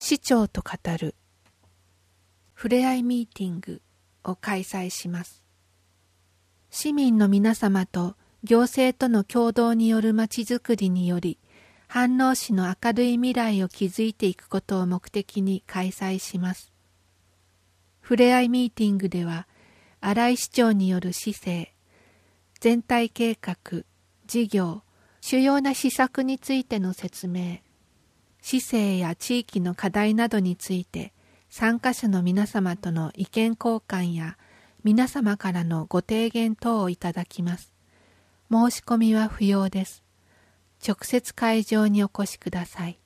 市長と語るふれあいミーティングを開催します。市民の皆様と行政との共同によるまちづくりにより、飯能市の明るい未来を築いていくことを目的に開催します。ふれあいミーティングでは、新井市長による市政、全体計画、事業、主要な施策についての説明、市政や地域の課題などについて、参加者の皆様との意見交換や皆様からのご提言等をいただきます。申し込みは不要です。直接会場にお越しください。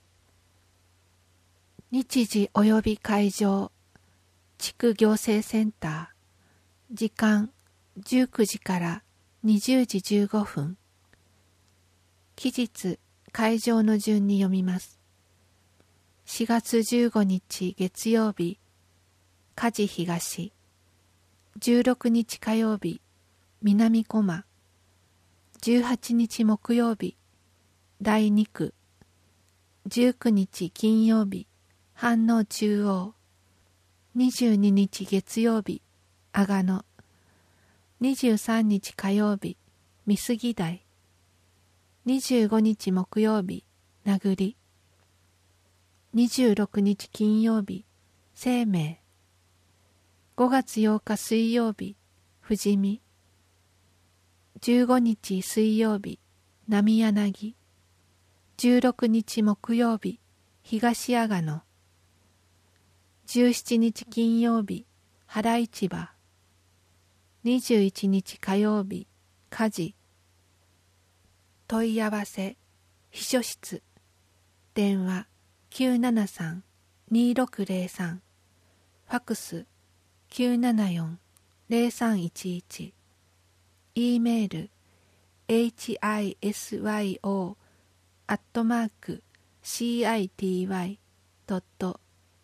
日時及び会場、地区行政センター、時間19時から20時15分。期日、会場の順に読みます。4月15日月曜日、梶東。16日火曜日、南駒。18日木曜日、第2区。19日金曜日、飯能中央。22日月曜日、阿賀野。23日火曜日、美杉台。25日木曜日、名栗。26日金曜日、生命。5月8日水曜日、富士見。15日水曜日、波柳。16日木曜日、東阿賀野。17日金曜日、原市場。21日火曜日、梶。問い合わせ、秘書室。電話、973-2603。ファクス、974-0311。E メー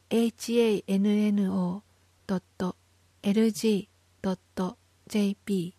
ル、hisyo@city.hanno.lg.jp